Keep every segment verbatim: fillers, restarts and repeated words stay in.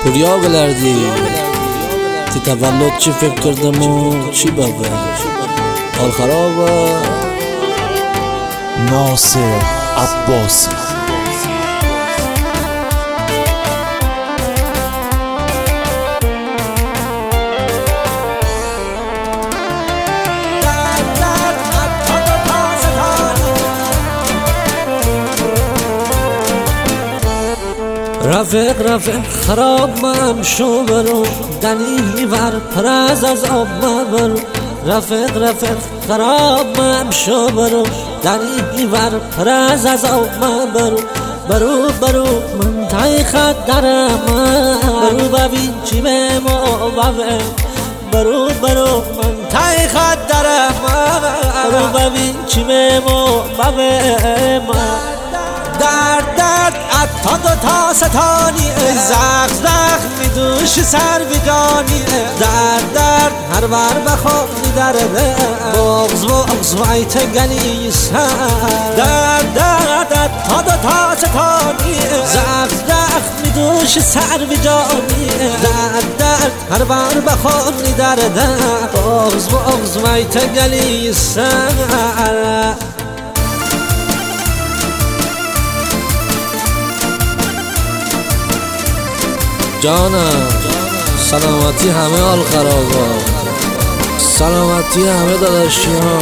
Kuryagelerdi Ti tavallud çi fikr kırdım o çi baba Al خرابه ناصر عباسی رفیق رفیق خراب من شو برو دنی ور پرز از آب من برو رفیق رفیق خراب من شو برو دنی ور پرز از آب من برو برو برو من تای خط درم برو ببین چی به ما ببین برو برو من تای خط درم برو ببین چی به ما ببین درد درد عطا دو تا ستانی زخ زخ میدوش سر بیجانی درد درد هر بر بخوابی درده بغز بغز وایت گلی سر درد درد عطا دو تا ستانی زخ زخ میدوش سر بیجانی درد درد هر بر بخوابی درده بغز بغز وایت گلی سر جانم سلامتی همه حال خرابه سلامتی همه داداشی ها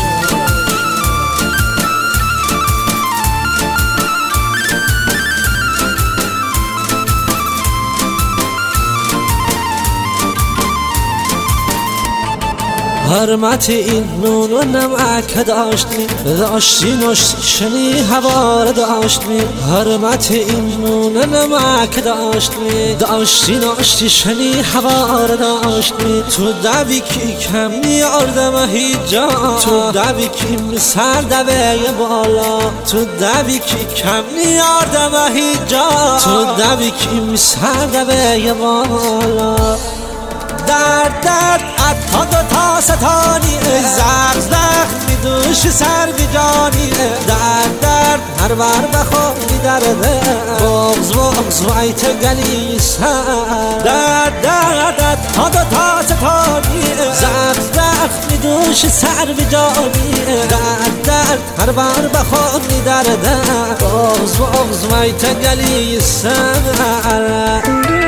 حرمت این نون و نمک داشتی داشتی نشتی شنی هوار داشتی حرمت این نون و نمک داشتی داشتی نشتی شنی هوار داشتی تو دوی کی کم نیاردم هیچ جا تو دوی کی سر دوی بالا تو دوی کی کم نیاردم هیچ جا تو دوی کی سر دوی بالا درد درد عطا دو تا ستانی زخ زخ میدوش سر بیجانی درد درد هر بر بخوابی درده بغز بغز وایت گلی سر درد درد عطا دو تا ستانی زخ زخ میدوش سر بیجانی درد درد هر بر بخوابی درده بغز بغز وایت گلی سر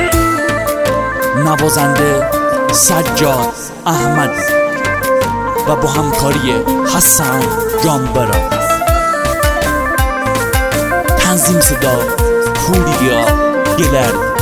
نوازنده سجاد احمدی و با همکاری حسن جانبرا تنظیم صدا پوریا گلر